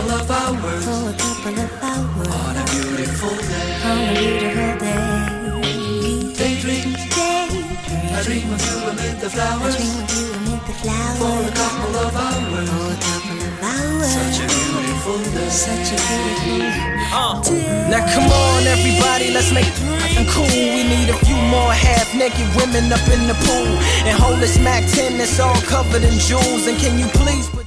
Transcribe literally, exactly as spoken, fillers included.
couple of hours, for a couple of hours, on a beautiful day, on a beautiful day. Daydream, Daydream, I dream of you amid the I flowers, dream of you amid the flowers, for a couple of hours, for a couple of hours. such a beautiful day, Such a beautiful Uh, day. now come on everybody, let's make it cool. We need a few more half-naked women up in the pool. And hold this Mac ten that's all covered in jewels. And can you please put